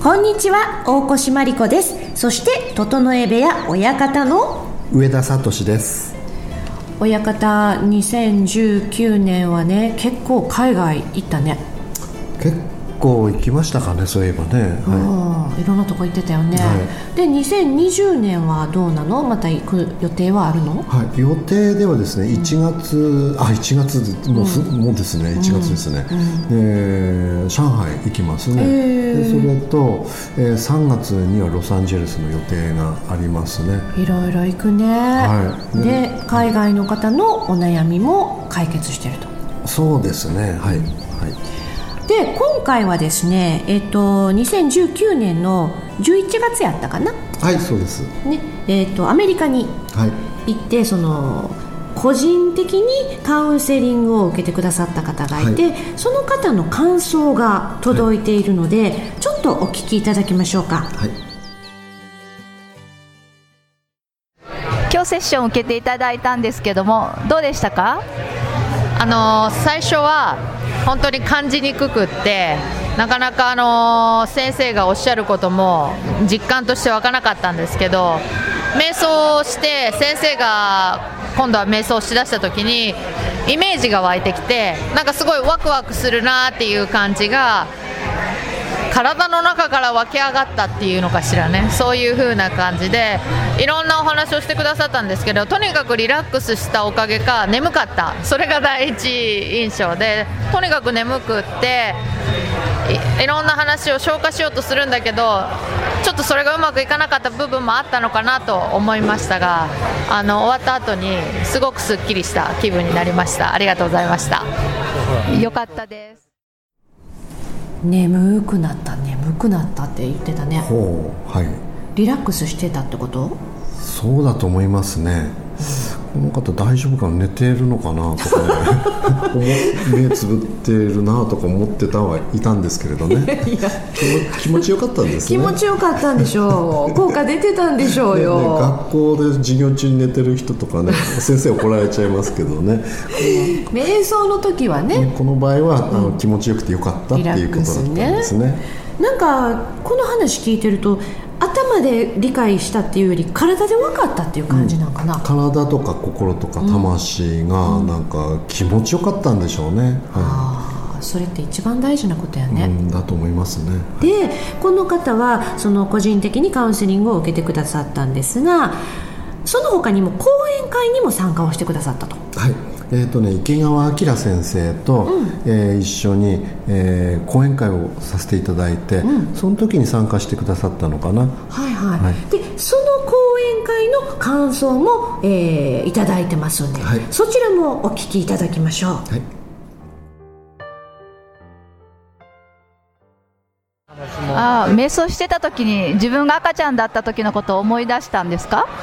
こんにちは、大越真理子です。そして整え部屋親方の上田聡です。 親方、2019年はね、結構海外行ったね。 結構行きましたかね、そういえばね、 いろんなとこ行ってたよね、で2020年はどうなの？また行く予定はあるの？ 予定ではですね、1月もうですね、1月ですね、上海行きますね、でそれと、3月にはロサンゼルスの予定がありますね。 いろいろ行くね、で海外の方のお悩みも解決してると。 そうですね、 で今回はですね、2019年の11月やったかな。 そうです、 ね、アメリカに行って、その個人的にカウンセリングを受けてくださった方がいて、その方の感想が届いているので、ちょっとお聞きいただきましょうか。 今日セッションを受けていただいたんですけども、どうでしたか？ 最初は本当に感じにくくって、なかなか先生がおっしゃることも実感として湧かなかったんですけど、瞑想をして先生が今度は瞑想をしだした時にイメージが湧いてきて、なんかすごいワクワクするなっていう感じが体の中から湧き上がったっていうのかしらね。そういう風な感じでいろんなお話をしてくださったんですけど、とにかくリラックスしたおかげか眠かった、それが第一印象で、とにかく眠くっていろんな話を消化しようとするんだけど、ちょっとそれがうまくいかなかった部分もあったのかなと思いましたが、終わった後にすごくすっきりした気分になりました。ありがとうございました。 よかったです。 眠くなったって言ってたね。リラックスしてたってこと？ そうだと思いますね、この方大丈夫かな、寝てるのかなとかね目つぶってるなとか思ってはいたんですけれどね気持ちよかったんですね。 気持ちよかったんでしょう効果出てたんでしょうよ、 学校で授業中に寝てる人とかね先生怒られちゃいますけどね瞑想の時はね、 この場合は気持ちよくてよかったっていうことだったんですね。 なんかこの話聞いてると、頭で理解したっていうより体で分かったっていう感じなんかな、 体とか心とか魂がなんか気持ちよかったんでしょうね、 それって一番大事なことやね、 だと思いますね。 でこの方はその個人的にカウンセリングを受けてくださったんですが、その他にも講演会にも参加をしてくださったと。 池川明先生と、一緒に、講演会をさせていただいて、その時に参加してくださったのかな。でその講演会の感想も、いただいてますので、そちらもお聞きいただきましょう。 瞑想してた時に自分が赤ちゃんだった時のことを思い出したんですか？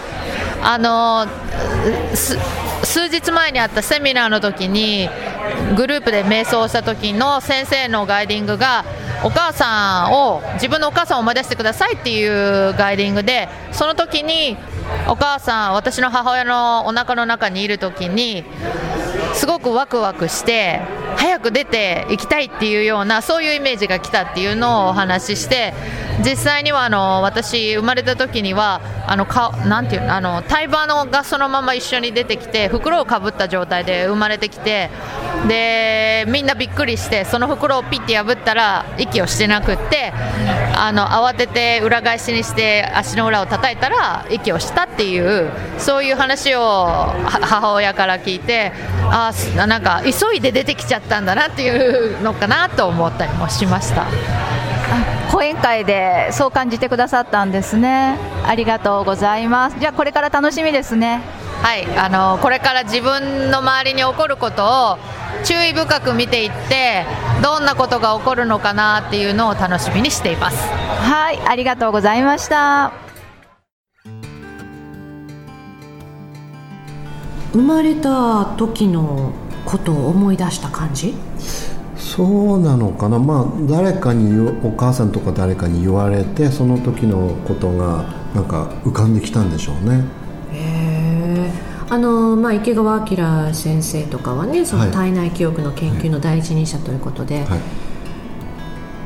数日前にあったセミナーの時にグループで瞑想した時の先生のガイディングが、自分のお母さんを思い出してくださいっていうガイディングで、その時に私の母親のお腹の中にいる時にすごくワクワクして早く出ていきたいっていうような、そういうイメージが来たっていうのをお話しして、実際には私生まれた時には胎盤がそのまま一緒に出てきて、袋をかぶった状態で生まれてきて、でみんなびっくりして、その袋をピッて破ったら息をしてなくって、慌てて裏返しにして足の裏を叩いたら息をしたっていう、そういう話を母親から聞いて、なんか急いで出てきちゃったんだなっていうのかなと思ったりもしました。 講演会でそう感じてくださったんですね。ありがとうございます。じゃあこれから楽しみですね。 これから自分の周りに起こることを注意深く見ていって、どんなことが起こるのかなっていうのを楽しみにしています。 ありがとうございました。 生まれた時のことを思い出した感じ？ そうなのかな、誰かにお母さんとか誰かに言われて、その時のことがなんか浮かんできたんでしょうね。 池川明先生とかはね、その体内記憶の研究の第一人者ということで、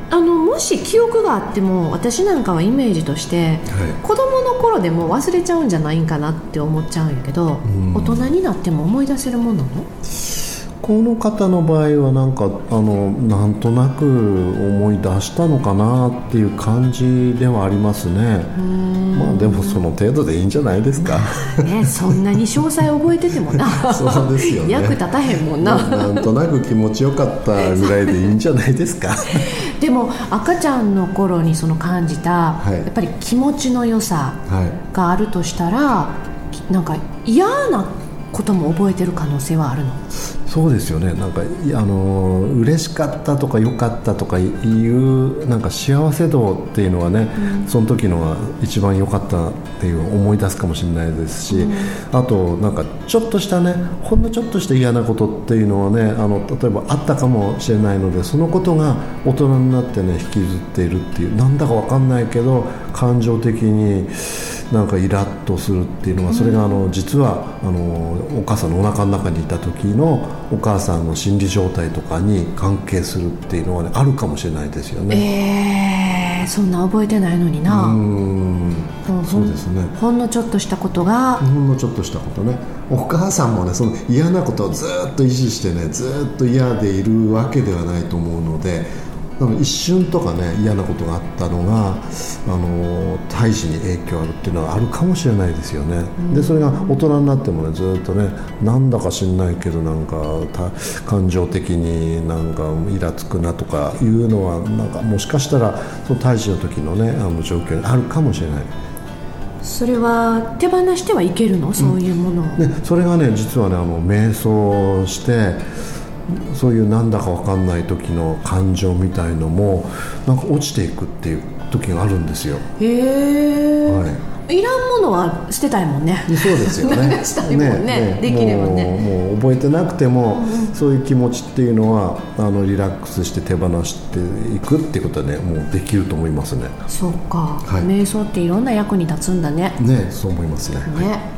もし記憶があっても私なんかはイメージとして、子供の頃でも忘れちゃうんじゃないんかなって思っちゃうんやけど、大人になっても思い出せるもんなの？ この方の場合はなんかなんとなく思い出したのかなっていう感じではありますね。まあでもその程度でいいんじゃないですか。 ね、そんなに詳細覚えててもなそうですよね。 役立たへんもんな。 なんとなく気持ちよかったぐらいでいいんじゃないですか。 でも赤ちゃんの頃にその感じた、やっぱり気持ちの良さがあるとしたら、なんか嫌なことも覚えてる可能性はあるの？ そうですよね。なんか嬉しかったとか良かったとかいうなんか幸せ度っていうのはね、その時のが一番良かったっていう思い出すかもしれないですし、あとなんかちょっとしたね、ほんのちょっとした嫌なことっていうのはね、例えばあったかもしれないので、そのことが大人になってね引きずっているっていう、なんだか分かんないけど感情的になんかイラッとするっていうのは、それが実はお母さんのお腹の中にいた時のお母さんの心理状態とかに関係するっていうのは、ね、あるかもしれないですよね。 そんな覚えてないのにな。 そうですね。 ほんのちょっとしたことが、 ほんのちょっとしたことね。お母さんもね、その嫌なことをずっと維持してね、ずっと嫌でいるわけではないと思うので、一瞬とかね嫌なことがあったのが胎児に影響あるっていうのはあるかもしれないですよね。でそれが大人になってもね、ずっとね、なんだか知んないけどなんか感情的になんかイラつくなとかいうのは、なんかもしかしたらその胎児の時のね状況にあるかもしれない。 それは手放してはいけるの？そういうものを、 それがね実はね瞑想してそういうなんだか分かんない時の感情みたいのもなんか落ちていくっていう時があるんですよ。いらんものは捨てたいもんね。 そうですよね。 したいもんね。できればね。 もう覚えてなくても、そういう気持ちっていうのはリラックスして手放していくっていうことはね、もうできると思いますね。 そうか、瞑想っていろんな役に立つんだね。 そう思いますね。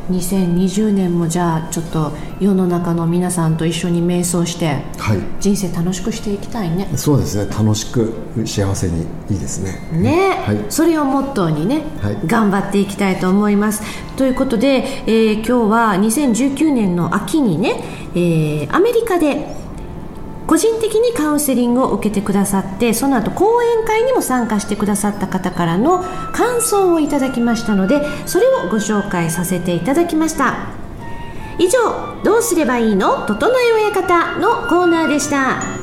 2020年もじゃあちょっと世の中の皆さんと一緒に瞑想して、人生楽しくしていきたいね。そうですね。 楽しく幸せにいいですね。 それをモットーにね、頑張っていきたいと思います。ということで、今日は2019年の秋にね、アメリカで個人的にカウンセリングを受けてくださって、その後講演会にも参加してくださった方からの感想をいただきましたので、それをご紹介させていただきました。以上、どうすればいいの？整え親方のコーナーでした。